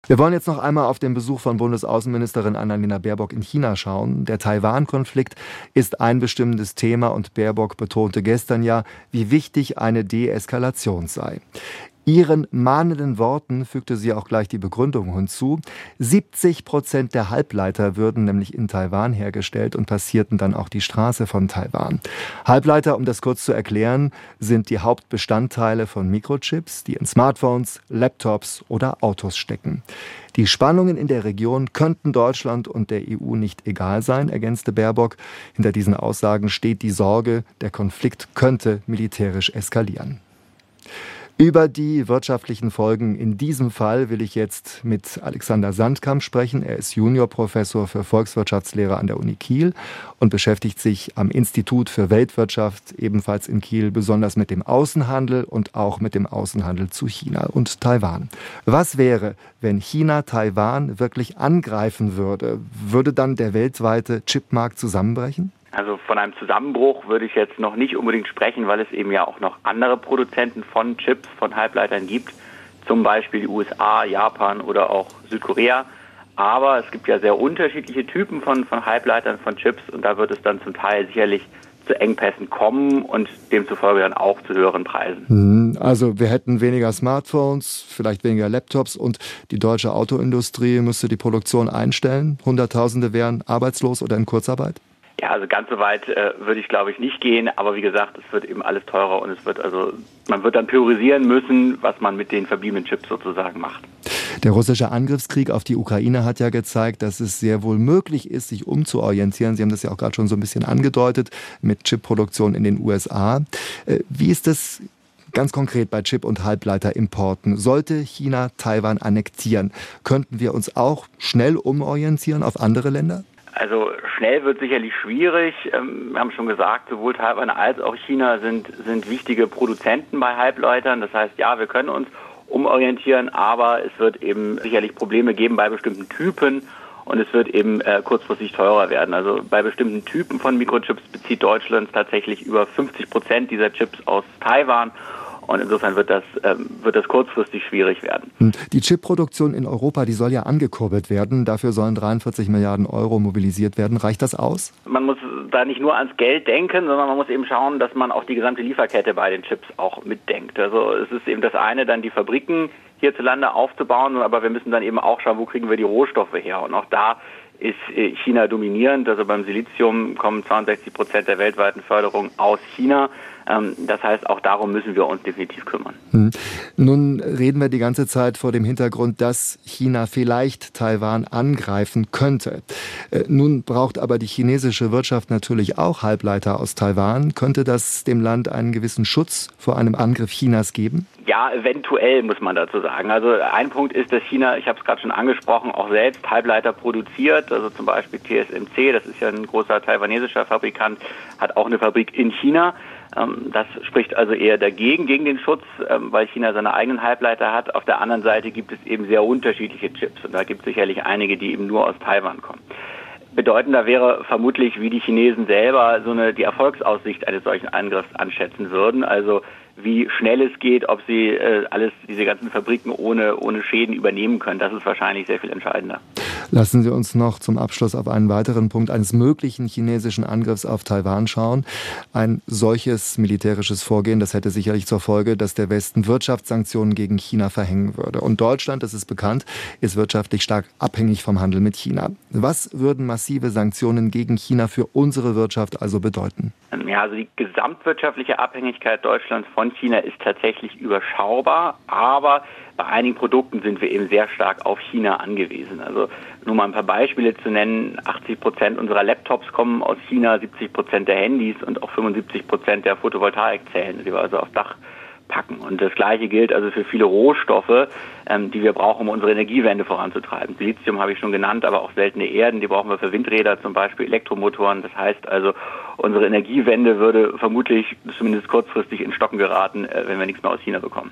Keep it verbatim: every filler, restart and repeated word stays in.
Wir wollen jetzt noch einmal auf den Besuch von Bundesaußenministerin Annalena Baerbock in China schauen. Der Taiwan-Konflikt ist ein bestimmendes Thema und Baerbock betonte gestern ja, wie wichtig eine Deeskalation sei. Ihren mahnenden Worten fügte sie auch gleich die Begründung hinzu. siebzig Prozent der Halbleiter würden nämlich in Taiwan hergestellt und passierten dann auch die Straße von Taiwan. Halbleiter, um das kurz zu erklären, sind die Hauptbestandteile von Mikrochips, die in Smartphones, Laptops oder Autos stecken. Die Spannungen in der Region könnten Deutschland und der E U nicht egal sein, ergänzte Baerbock. Hinter diesen Aussagen steht die Sorge, der Konflikt könnte militärisch eskalieren. Über die wirtschaftlichen Folgen in diesem Fall will ich jetzt mit Alexander Sandkamp sprechen. Er ist Juniorprofessor für Volkswirtschaftslehre an der Uni Kiel und beschäftigt sich am Institut für Weltwirtschaft, ebenfalls in Kiel, besonders mit dem Außenhandel und auch mit dem Außenhandel zu China und Taiwan. Was wäre, wenn China Taiwan wirklich angreifen würde? Würde dann der weltweite Chipmarkt zusammenbrechen? Also von einem Zusammenbruch würde ich jetzt noch nicht unbedingt sprechen, weil es eben ja auch noch andere Produzenten von Chips, von Halbleitern gibt, zum Beispiel die U S A, Japan oder auch Südkorea. Aber es gibt ja sehr unterschiedliche Typen von, von Halbleitern, von Chips, und da wird es dann zum Teil sicherlich zu Engpässen kommen und demzufolge dann auch zu höheren Preisen. Also wir hätten weniger Smartphones, vielleicht weniger Laptops und die deutsche Autoindustrie müsste die Produktion einstellen. Hunderttausende wären arbeitslos oder in Kurzarbeit? Ja, also ganz so weit äh, würde ich, glaube ich, nicht gehen. Aber wie gesagt, es wird eben alles teurer und es wird also, man wird dann priorisieren müssen, was man mit den verbliebenen Chips sozusagen macht. Der russische Angriffskrieg auf die Ukraine hat ja gezeigt, dass es sehr wohl möglich ist, sich umzuorientieren. Sie haben das ja auch gerade schon so ein bisschen angedeutet mit Chipproduktion in den U S A. Äh, wie ist das ganz konkret bei Chip- und Halbleiterimporten? Sollte China Taiwan annektieren, könnten wir uns auch schnell umorientieren auf andere Länder? Also schnell wird sicherlich schwierig. Wir haben schon gesagt, sowohl Taiwan als auch China sind, sind wichtige Produzenten bei Halbleitern. Das heißt, ja, wir können uns umorientieren, aber es wird eben sicherlich Probleme geben bei bestimmten Typen und es wird eben äh, kurzfristig teurer werden. Also bei bestimmten Typen von Mikrochips bezieht Deutschland tatsächlich über fünfzig Prozent dieser Chips aus Taiwan. Und insofern wird das, ähm, wird das kurzfristig schwierig werden. Die Chipproduktion in Europa, die soll ja angekurbelt werden. Dafür sollen dreiundvierzig Milliarden Euro mobilisiert werden. Reicht das aus? Man muss da nicht nur ans Geld denken, sondern man muss eben schauen, dass man auch die gesamte Lieferkette bei den Chips auch mitdenkt. Also es ist eben das eine, dann die Fabriken hierzulande aufzubauen, aber wir müssen dann eben auch schauen, wo kriegen wir die Rohstoffe her. Und auch da ist China dominierend. Also beim Silizium kommen zweiundsechzig Prozent der weltweiten Förderung aus China. Das heißt, auch darum müssen wir uns definitiv kümmern. Hm. Nun reden wir die ganze Zeit vor dem Hintergrund, dass China vielleicht Taiwan angreifen könnte. Nun braucht aber die chinesische Wirtschaft natürlich auch Halbleiter aus Taiwan. Könnte das dem Land einen gewissen Schutz vor einem Angriff Chinas geben? Ja, eventuell muss man dazu sagen. Also ein Punkt ist, dass China, ich habe es gerade schon angesprochen, auch selbst Halbleiter produziert. Also zum Beispiel T S M C, das ist ja ein großer taiwanesischer Fabrikant, hat auch eine Fabrik in China. Das spricht also eher dagegen, gegen den Schutz, weil China seine eigenen Halbleiter hat. Auf der anderen Seite gibt es eben sehr unterschiedliche Chips und da gibt es sicherlich einige, die eben nur aus Taiwan kommen. Bedeutender wäre vermutlich, wie die Chinesen selber so eine die Erfolgsaussicht eines solchen Angriffs anschätzen würden. Also wie schnell es geht, ob sie äh, alles diese ganzen Fabriken ohne ohne Schäden übernehmen können. Das ist wahrscheinlich sehr viel entscheidender. Lassen Sie uns noch zum Abschluss auf einen weiteren Punkt eines möglichen chinesischen Angriffs auf Taiwan schauen. Ein solches militärisches Vorgehen, das hätte sicherlich zur Folge, dass der Westen Wirtschaftssanktionen gegen China verhängen würde. Und Deutschland, das ist bekannt, ist wirtschaftlich stark abhängig vom Handel mit China. Was würden massive Sanktionen gegen China für unsere Wirtschaft also bedeuten? Ja, also die gesamtwirtschaftliche Abhängigkeit Deutschlands von China ist tatsächlich überschaubar, aber bei einigen Produkten sind wir eben sehr stark auf China angewiesen. Also nur mal ein paar Beispiele zu nennen. achtzig Prozent unserer Laptops kommen aus China, siebzig Prozent der Handys und auch fünfundsiebzig Prozent der Photovoltaikzellen, die wir also aufs Dach packen. Und das Gleiche gilt also für viele Rohstoffe, ähm, die wir brauchen, um unsere Energiewende voranzutreiben. Silizium habe ich schon genannt, aber auch seltene Erden, die brauchen wir für Windräder, zum Beispiel Elektromotoren. Das heißt also, unsere Energiewende würde vermutlich zumindest kurzfristig in Stocken geraten, äh, wenn wir nichts mehr aus China bekommen.